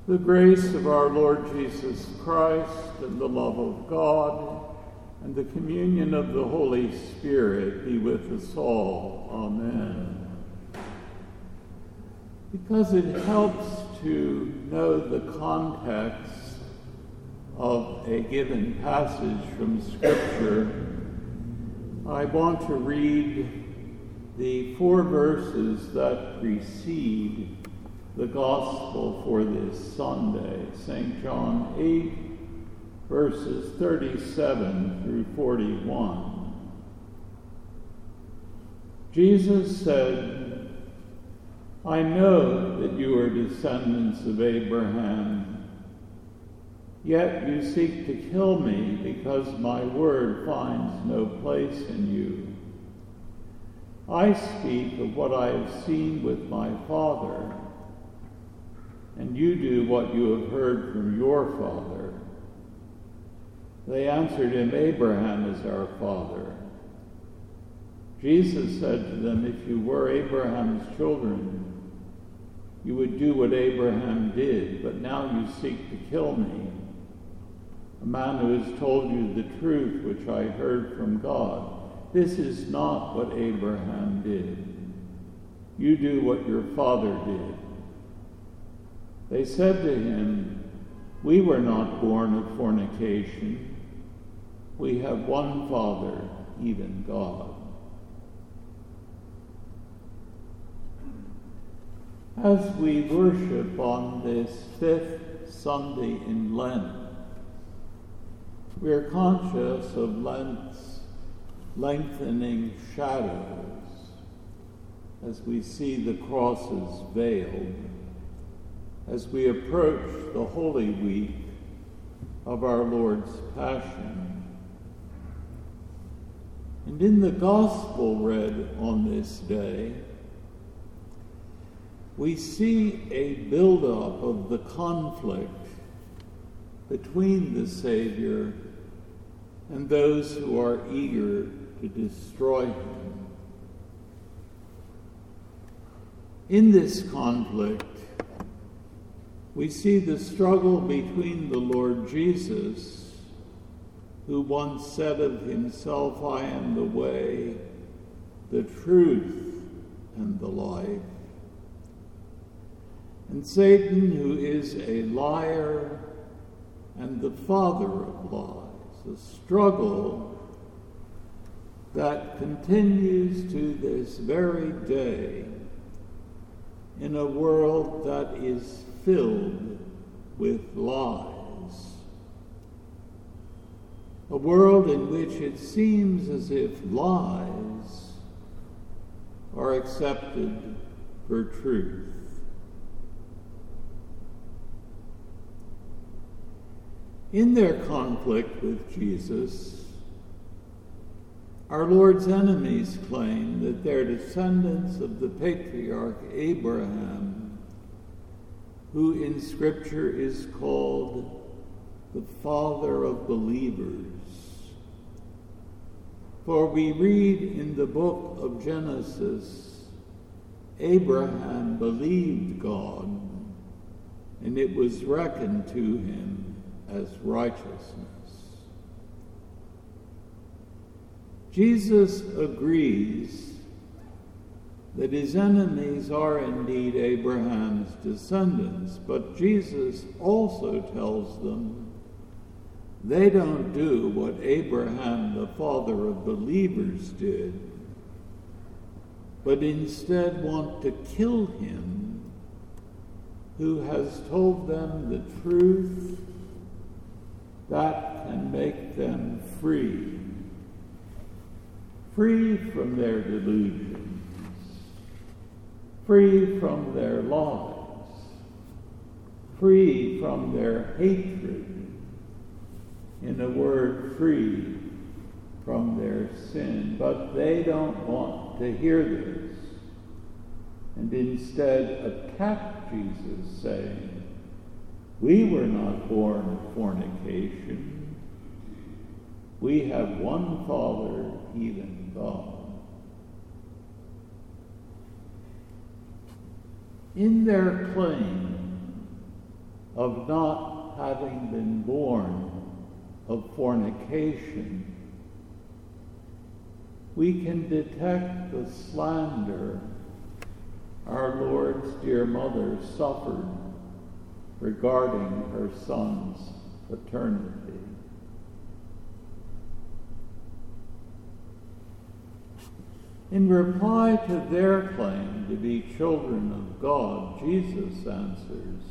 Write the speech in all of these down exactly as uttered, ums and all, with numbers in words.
The grace of our Lord Jesus Christ and the love of God and the communion of the Holy Spirit be with us all. Amen. Because it helps to know the context of a given passage from Scripture, I want to read the four verses that precede the Gospel for this Sunday, Saint John eight, verses thirty-seven through forty-one. Jesus said, "I know that you are descendants of Abraham, yet you seek to kill me because my word finds no place in you. I speak of what I have seen with my Father, and you do what you have heard from your father." They answered him, "Abraham is our father." Jesus said to them, "If you were Abraham's children, you would do what Abraham did, but now you seek to kill me, a man who has told you the truth which I heard from God. This is not what Abraham did. You do what your father did." They said to him, "We were not born of fornication. We have one Father, even God." As we worship on this fifth Sunday in Lent, we are conscious of Lent's lengthening shadows as we see the crosses veiled, as we approach the Holy Week of our Lord's Passion. And in the Gospel read on this day, we see a buildup of the conflict between the Savior and those who are eager to destroy him. In this conflict, we see the struggle between the Lord Jesus, who once said of himself, "I am the way, the truth, and the life," and Satan, who is a liar and the father of lies, a struggle that continues to this very day in a world that is filled with lies. A world in which it seems as if lies are accepted for truth. In their conflict with Jesus, our Lord's enemies claim that they're descendants of the patriarch Abraham, who in Scripture is called the father of believers. For we read in the book of Genesis, Abraham believed God, and it was reckoned to him as righteousness. Jesus agrees that his enemies are indeed Abraham's descendants, but Jesus also tells them they don't do what Abraham, the father of believers, did, but instead want to kill him who has told them the truth that can make them free, free from their delusions, free from their lies, free from their hatred, in a word, free from their sin. But they don't want to hear this, and instead attack Jesus, saying, "We were not born of fornication. We have one Father, even God." In their claim of not having been born of fornication, we can detect the slander our Lord's dear mother suffered regarding her son's paternity. In reply to their claim to be children of God, Jesus answers,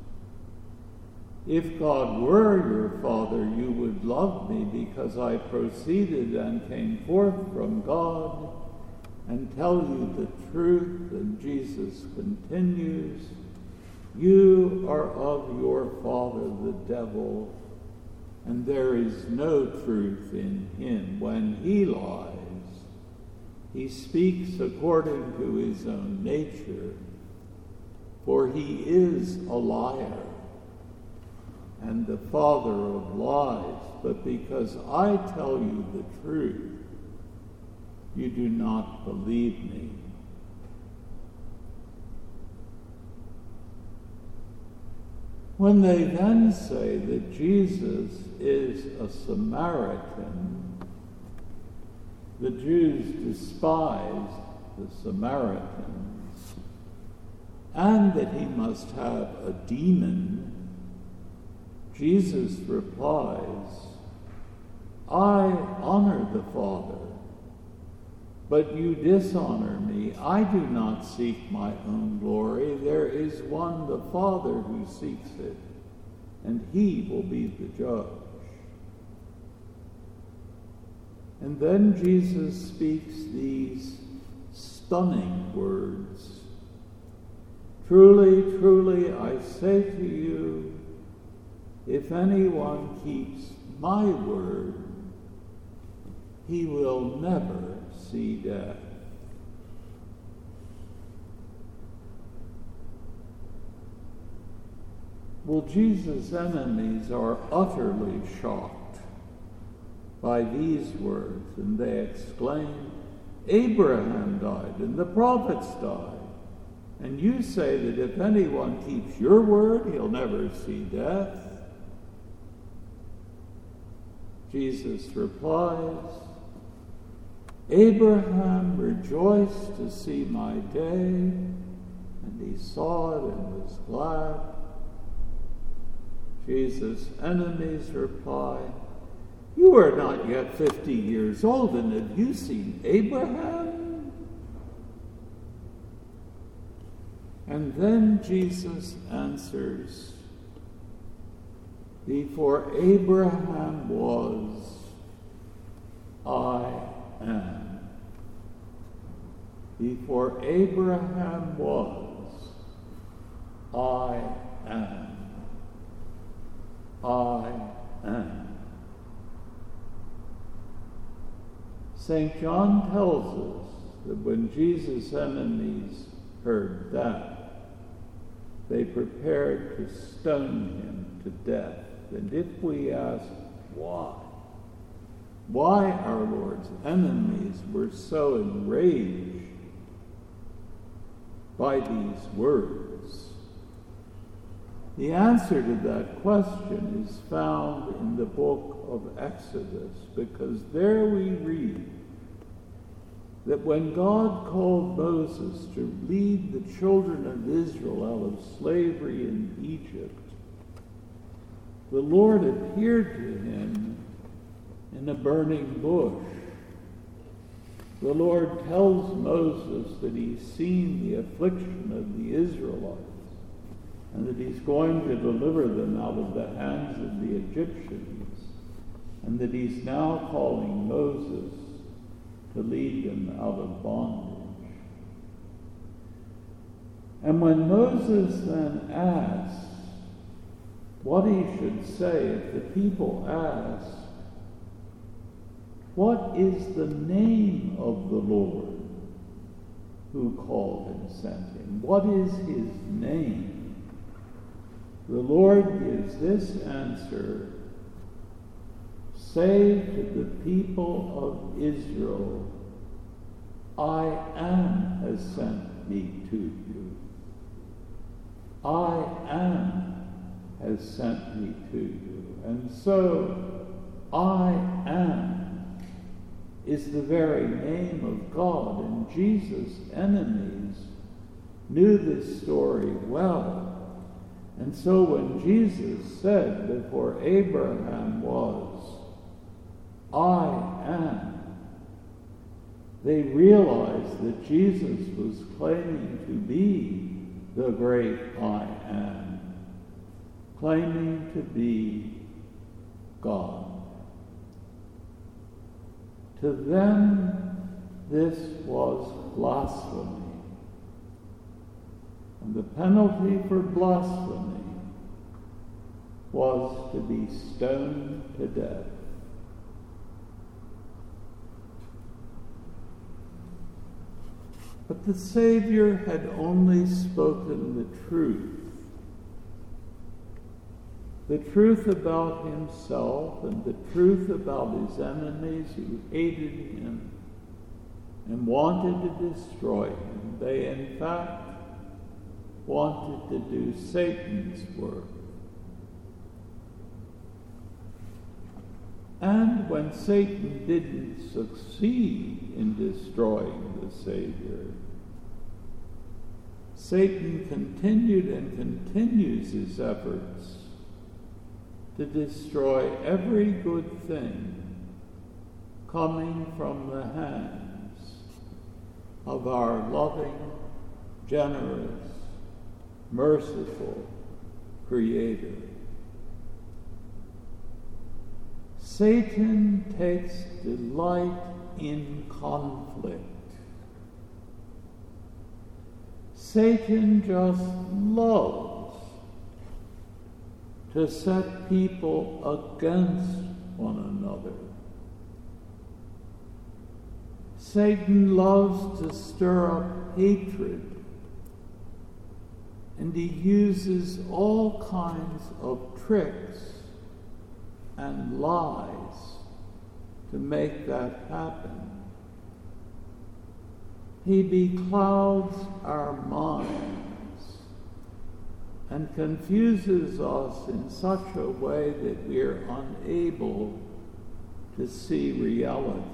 "If God were your Father, you would love me because I proceeded and came forth from God and tell you the truth." And Jesus continues, "You are of your father the devil, and there is no truth in him. When he lies, he speaks according to his own nature, for he is a liar and the father of lies. But because I tell you the truth, you do not believe me." When they then say that Jesus is a Samaritan, the Jews despised the Samaritans, and that he must have a demon, Jesus replies, "I honor the Father, but you dishonor me. I do not seek my own glory. There is one, the Father, who seeks it, and he will be the judge." And then Jesus speaks these stunning words, "Truly, truly, I say to you, if anyone keeps my word, he will never see death." Well, Jesus' enemies are utterly shocked by these words, and they exclaim, "Abraham died and the prophets died, and you say that if anyone keeps your word, he'll never see death." Jesus replies, "Abraham rejoiced to see my day, and he saw it and was glad." Jesus' enemies reply, "You are not yet fifty years old, and have you seen Abraham?" And then Jesus answers, "Before Abraham was, I am." Before Abraham was, I am. I am. Saint John tells us that when Jesus' enemies heard that, they prepared to stone him to death. And if we ask why, why our Lord's enemies were so enraged by these words, the answer to that question is found in the book of Exodus, because there we read that when God called Moses to lead the children of Israel out of slavery in Egypt, the Lord appeared to him in a burning bush. The Lord tells Moses that he's seen the affliction of the Israelites, and that he's going to deliver them out of the hands of the Egyptians, and that he's now calling Moses to lead them out of bondage. And when Moses then asks what he should say if the people ask, "What is the name of the Lord who called and sent him? What is his name?" The Lord gives this answer, "Say to the people of Israel, I am has sent me to you. I am has has sent me to you. And so, I am is the very name of God, and Jesus' enemies knew this story well. And so when Jesus said, before Abraham was, I am, they realized that Jesus was claiming to be the great I am, claiming to be God. To them, this was blasphemy. And the penalty for blasphemy was to be stoned to death. But the Savior had only spoken the truth. The truth about himself and the truth about his enemies who hated him and wanted to destroy him. They, in fact, wanted to do Satan's work. And when Satan didn't succeed in destroying the Savior, Satan continued and continues his efforts to destroy every good thing coming from the hands of our loving, generous, merciful Creator. Satan takes delight in conflict. Satan just loves to set people against one another. Satan loves to stir up hatred, and he uses all kinds of tricks and lies to make that happen. He beclouds our minds and confuses us in such a way that we are unable to see reality,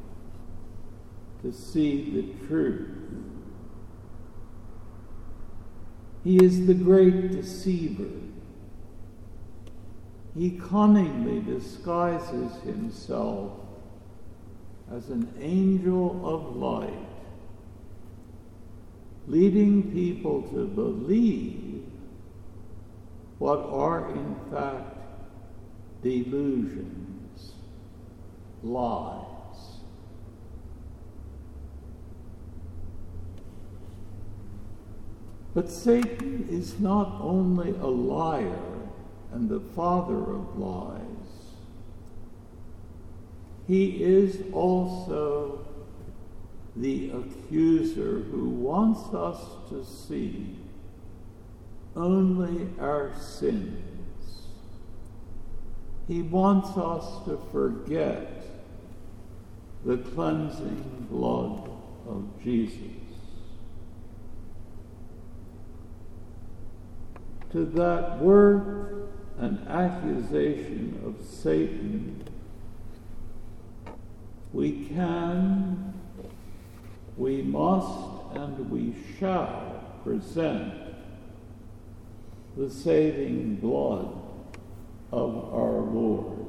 to see the truth. He is the great deceiver. He cunningly disguises himself as an angel of light, leading people to believe what are in fact delusions, lies. But Satan is not only a liar and the father of lies. He is also the accuser who wants us to see only our sins. He wants us to forget the cleansing blood of Jesus. To that word and accusation of Satan, we can, we must, and we shall present the saving blood of our Lord.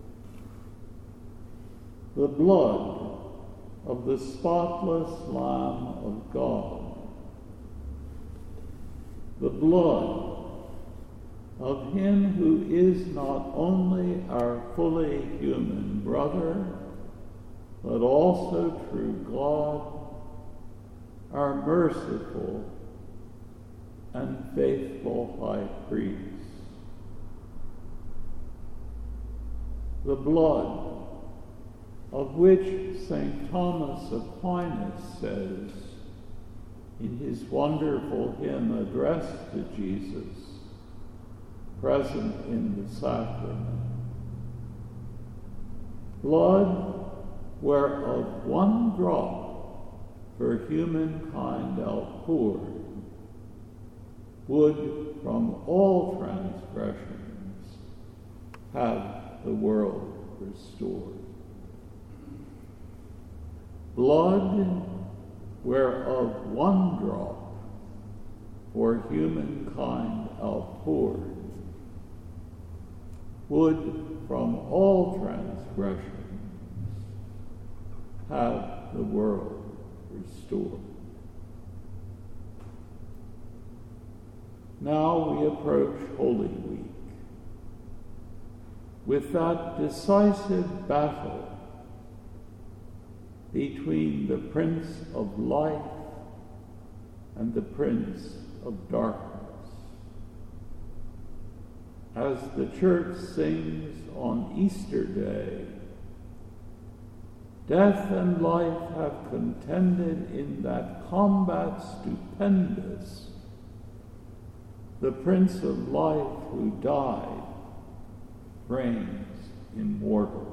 The blood of the spotless Lamb of God. The blood of him who is not only our fully human brother, but also true God, our merciful and faithful high priest. The blood of which Saint Thomas Aquinas says in his wonderful hymn addressed to Jesus, present in the sacrament. Blood whereof one drop for humankind outpoured, would from all transgressions have the world restored. Blood whereof one drop for humankind outpoured would from all transgressions have the world restored. Now we approach Holy Week with that decisive battle between the Prince of Life and the Prince of Darkness. As the Church sings on Easter Day, death and life have contended in that combat stupendous. The Prince of Life who died reigns immortal.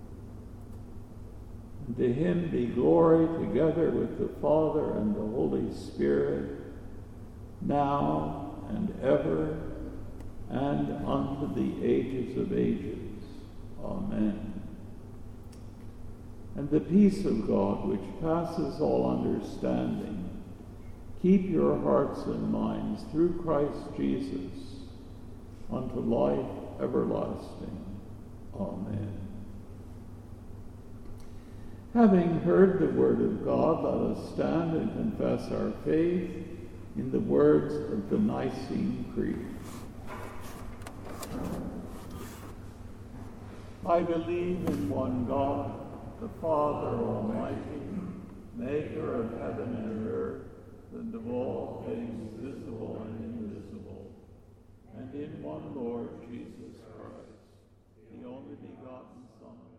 And to him be glory together with the Father and the Holy Spirit, now and ever, and unto the ages of ages. Amen. And the peace of God, which passes all understanding, keep your hearts and minds through Christ Jesus unto life everlasting. Amen. Having heard the word of God, let us stand and confess our faith in the words of the Nicene Creed. I believe in one God, the Father Almighty, maker of heaven and earth, and of all things visible and invisible, and in one Lord Jesus Christ, the only begotten Son of